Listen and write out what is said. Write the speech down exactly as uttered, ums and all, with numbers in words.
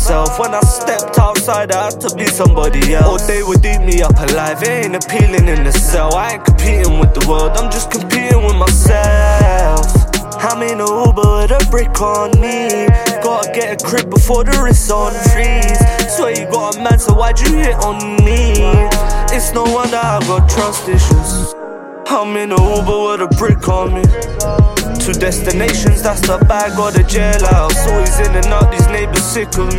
myself. When I stepped outside, I had to be somebody else. Or they would eat me up alive, it ain't appealing in the cell. I ain't competing with the world, I'm just competing with myself. I'm in a Uber with a brick on me. Gotta get a crib before the wrist on freeze. Swear you got a man, so why'd you hit on me? It's no wonder I've got trust issues. I'm in a Uber with a brick on me. Two destinations, that's the bag or the jailhouse. Always in and out, these neighbors sick of me.